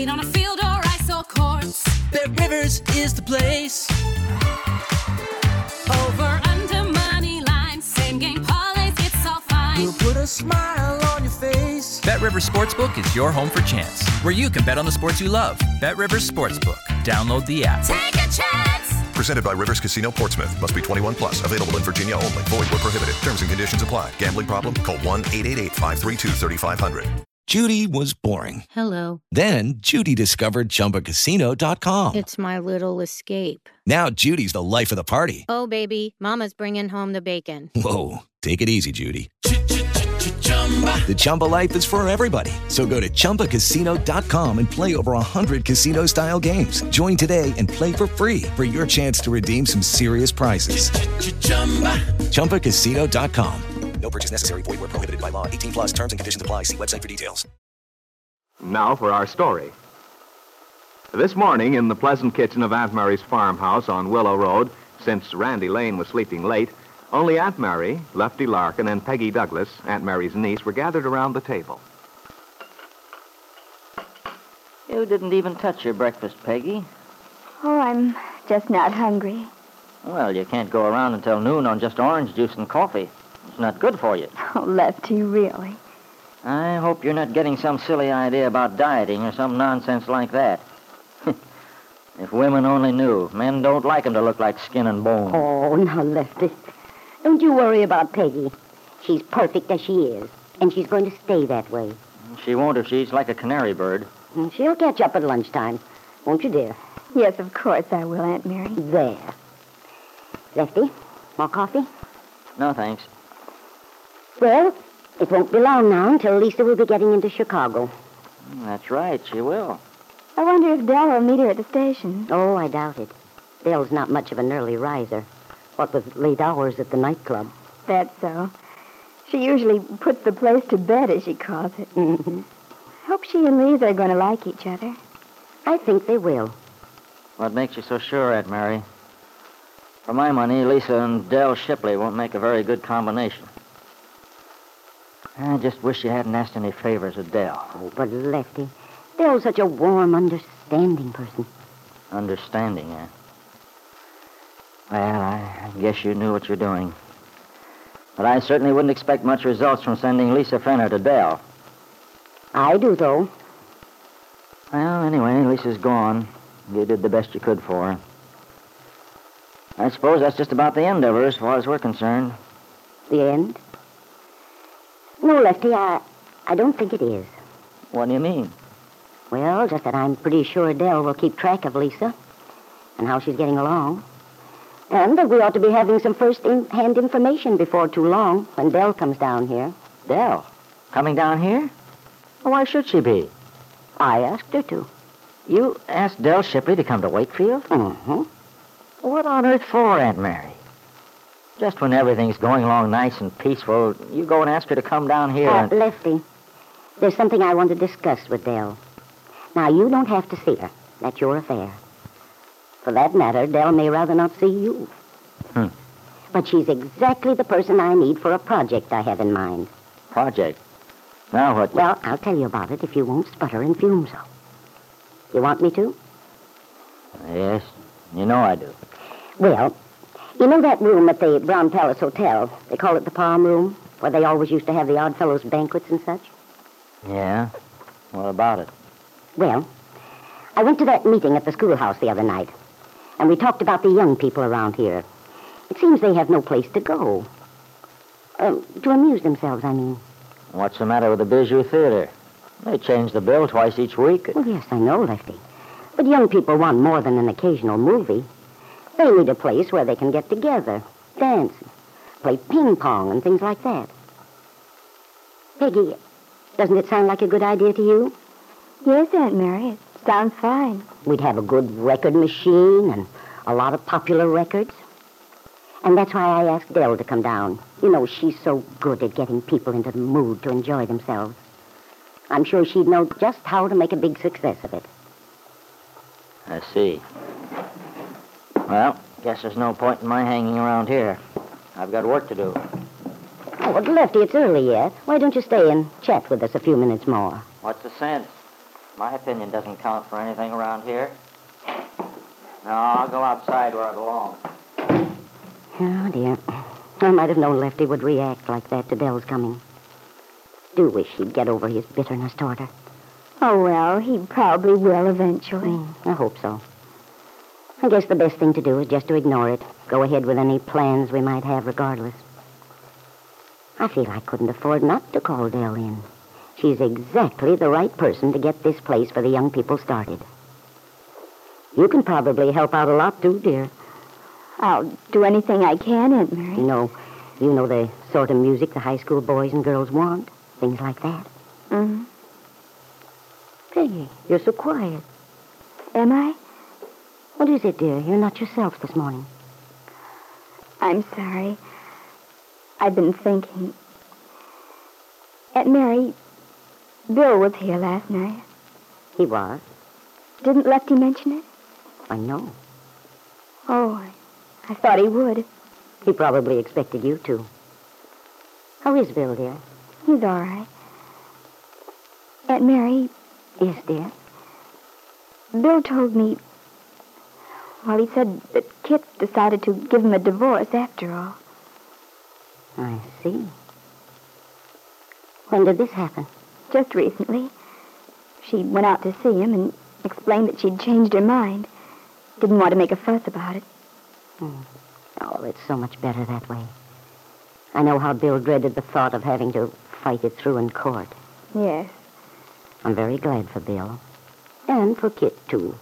Played on a field or ice or courts. Bet Rivers is the place. Over, under, money line. Same game parlays, it's all fine. We'll put a smile on your face. Bet Rivers Sportsbook is your home for chance, where you can bet on the sports you love. Bet Rivers Sportsbook. Download the app. Take a chance. Presented by Rivers Casino Portsmouth. Must be 21 plus. Available in Virginia only. Void where prohibited. Terms and conditions apply. Gambling problem? Call 1-888-532-3500. Judy was boring. Hello. Then Judy discovered ChumbaCasino.com. It's my little escape. Now Judy's the life of the party. Oh, baby, mama's bringing home the bacon. Whoa, take it easy, Judy. The Chumba life is for everybody. So go to ChumbaCasino.com and play over 100 casino-style games. Join today and play for free for your chance to redeem some serious prizes. ChumbaCasino.com. No purchase necessary. Void where prohibited by law. 18 plus terms and conditions apply. See website for details. Now for our story. This morning in the pleasant kitchen of Aunt Mary's farmhouse on Willow Road, since Randy Lane was sleeping late, only Aunt Mary, Lefty Larkin, and Peggy Douglas, Aunt Mary's niece, were gathered around the table. You didn't even touch your breakfast, Peggy. Oh, I'm just not hungry. Well, you can't go around until noon on just orange juice and coffee. It's not good for you. Oh, Lefty, really? I hope you're not getting some silly idea about dieting or some nonsense like that. If women only knew. Men don't like them to look like skin and bone. Oh, now, Lefty, don't you worry about Peggy. She's perfect as she is, and she's going to stay that way. She won't if she's like a canary bird. And she'll catch up at lunchtime, won't you, dear? Yes, of course I will, Aunt Mary. There. Lefty, more coffee? No, thanks. Well, it won't be long now until Lisa will be getting into Chicago. That's right, she will. I wonder if Dell will meet her at the station. Oh, I doubt it. Dell's not much of an early riser. What with late hours at the nightclub. That's so. She usually puts the place to bed, as she calls it. Mm-hmm. Hope she and Lisa are going to like each other. I think they will. What makes you so sure, Aunt Mary? For my money, Lisa and Dell Shipley won't make a very good combination. I just wish you hadn't asked any favors of Dell. Oh, but Lefty, Dell's such a warm, understanding person. Understanding, eh? Well, I guess you knew what you're doing. But I certainly wouldn't expect much results from sending Lisa Fenner to Dell. I do, though. Well, anyway, Lisa's gone. You did the best you could for her. I suppose that's just about the end of her as far as we're concerned. The end? No, Lefty, I don't think it is. What do you mean? Well, just that I'm pretty sure Dell will keep track of Lisa and how she's getting along. And that we ought to be having some first-hand information before too long when Dell comes down here. Dell? Coming down here? Well, why should she be? I asked her to. You asked Dell Shipley to come to Wakefield? Mm-hmm. What on earth for, Aunt Mary? Just when everything's going along nice and peaceful, you go and ask her to come down here and... Lefty, there's something I want to discuss with Dell. Now, you don't have to see her. That's your affair. For that matter, Dell may rather not see you. But she's exactly the person I need for a project I have in mind. Project? Now what? Well, I'll tell you about it if you won't sputter and fume so. You want me to? Yes, you know I do. Well, you know that room at the Brown Palace Hotel? They call it the Palm Room, where they always used to have the Odd Fellows banquets and such? Yeah? What about it? Well, I went to that meeting at the schoolhouse the other night, and we talked about the young people around here. It seems they have no place to go. To amuse themselves, I mean. What's the matter with the Bijou Theater? They change the bill twice each week. Well, yes, I know, Lefty. But young people want more than an occasional movie. They need a place where they can get together, dance, play ping pong and things like that. Peggy, doesn't it sound like a good idea to you? Yes, Aunt Mary, it sounds fine. We'd have a good record machine and a lot of popular records. And that's why I asked Dell to come down. You know, she's so good at getting people into the mood to enjoy themselves. I'm sure she'd know just how to make a big success of it. I see. Well, guess there's no point in my hanging around here. I've got work to do. Oh, but Lefty, it's early yet. Why don't you stay and chat with us a few minutes more? What's the sense? My opinion doesn't count for anything around here. No, I'll go outside where I belong. Oh, dear. I might have known Lefty would react like that to Bill's coming. Do wish he'd get over his bitterness toward her. Oh, well, he probably will eventually. I hope so. I guess the best thing to do is just to ignore it. Go ahead with any plans we might have regardless. I feel I couldn't afford not to call Dell in. She's exactly the right person to get this place for the young people started. You can probably help out a lot, too, dear. I'll do anything I can, Aunt Mary. You know the sort of music the high school boys and girls want. Things like that. Mm-hmm. Peggy, you're so quiet. Am I? What is it, dear? You're not yourself this morning. I'm sorry. I've been thinking. Aunt Mary, Bill was here last night. He was? Didn't Lefty mention it? I know. Oh, I thought he would. He probably expected you to. How is Bill, dear? He's all right. Aunt Mary... Yes, dear? Bill told me... Well, he said that Kit decided to give him a divorce after all. I see. When did this happen? Just recently. She went out to see him and explained that she'd changed her mind. Didn't want to make a fuss about it. Oh, it's so much better that way. I know how Bill dreaded the thought of having to fight it through in court. Yes. I'm very glad for Bill. And for Kit, too.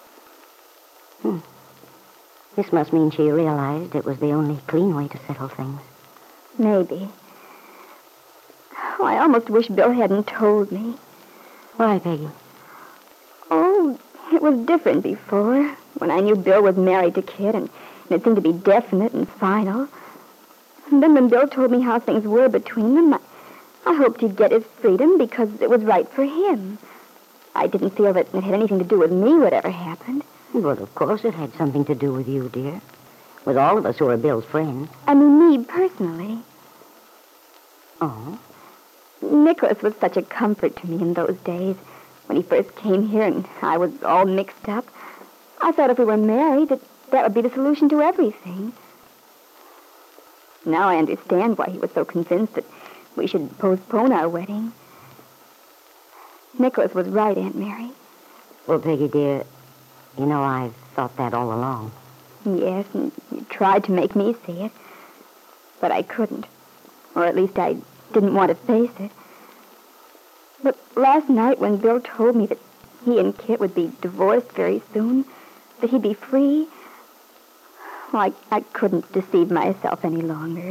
This must mean she realized it was the only clean way to settle things. Maybe. Oh, I almost wish Bill hadn't told me. Why, Peggy? Oh, it was different before, when I knew Bill was married to Kit, and it seemed to be definite and final. And then when Bill told me how things were between them, I hoped he'd get his freedom because it was right for him. I didn't feel that it had anything to do with me, whatever happened. Well, of course it had something to do with you, dear. With all of us who are Bill's friends. I mean, me personally. Oh? Nicholas was such a comfort to me in those days. When he first came here and I was all mixed up, I thought if we were married, that would be the solution to everything. Now I understand why he was so convinced that we should postpone our wedding. Nicholas was right, Aunt Mary. Well, Peggy, dear, you know I've thought that all along. Yes, and you tried to make me see it. But I couldn't. Or at least I didn't want to face it. But last night when Bill told me that he and Kit would be divorced very soon, that he'd be free, well, I couldn't deceive myself any longer.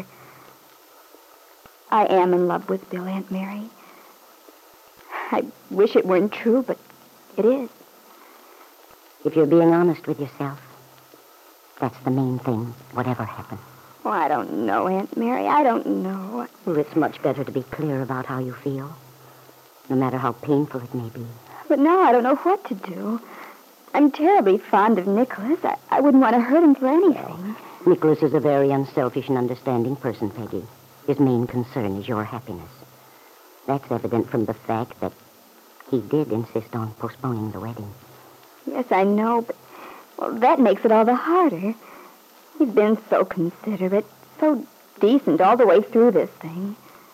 I am in love with Bill, Aunt Mary. I wish it weren't true, but it is. If you're being honest with yourself, that's the main thing, whatever happens. Oh, I don't know, Aunt Mary. I don't know. Well, it's much better to be clear about how you feel, no matter how painful it may be. But now I don't know what to do. I'm terribly fond of Nicholas. I wouldn't want to hurt him for anything. Nicholas is a very unselfish and understanding person, Peggy. His main concern is your happiness. That's evident from the fact that he did insist on postponing the wedding. Yes, I know, but, well, that makes it all the harder. He's been so considerate, so decent all the way through this thing.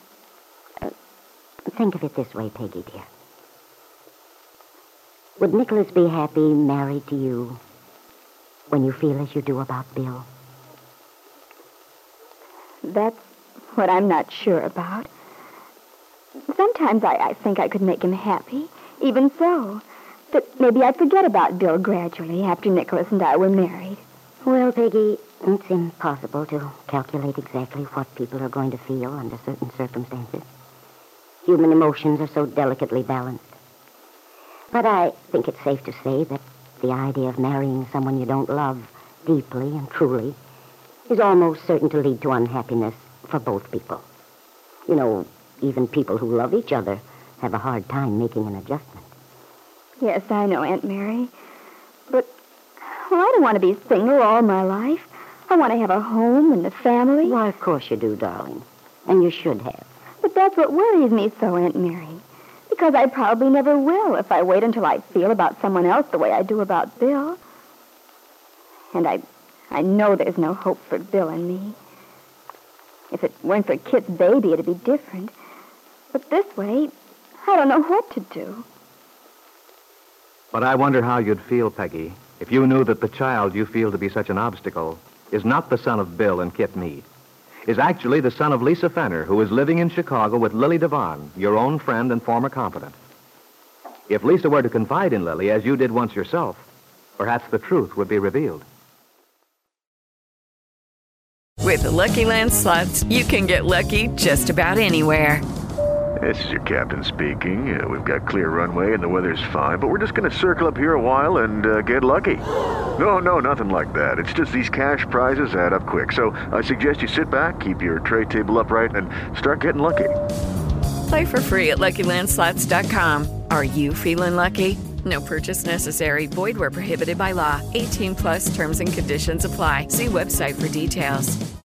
Think of it this way, Peggy, dear. Would Nicholas be happy married to you when you feel as you do about Bill? That's what I'm not sure about. Sometimes I think I could make him happy, even so. But maybe I'd forget about Bill gradually after Nicholas and I were married. Well, Peggy, it's impossible to calculate exactly what people are going to feel under certain circumstances. Human emotions are so delicately balanced. But I think it's safe to say that the idea of marrying someone you don't love deeply and truly is almost certain to lead to unhappiness for both people. You know, even people who love each other have a hard time making an adjustment. Yes, I know, Aunt Mary. But, well, I don't want to be single all my life. I want to have a home and a family. Why, of course you do, darling. And you should have. But that's what worries me so, Aunt Mary. Because I probably never will if I wait until I feel about someone else the way I do about Bill. And I know there's no hope for Bill and me. If it weren't for Kit's baby, it'd be different. But this way, I don't know what to do. But I wonder how you'd feel, Peggy, if you knew that the child you feel to be such an obstacle is not the son of Bill and Kit Meade, is actually the son of Lisa Fenner, who is living in Chicago with Lily Devon, your own friend and former confidant. If Lisa were to confide in Lily, as you did once yourself, perhaps the truth would be revealed. With the Lucky Land Slots, you can get lucky just about anywhere. This is your captain speaking. We've got clear runway and the weather's fine, but we're just going to circle up here a while and get lucky. No, nothing like that. It's just these cash prizes add up quick. So I suggest you sit back, keep your tray table upright, and start getting lucky. Play for free at LuckyLandSlots.com. Are you feeling lucky? No purchase necessary. Void where prohibited by law. 18+ terms and conditions apply. See website for details.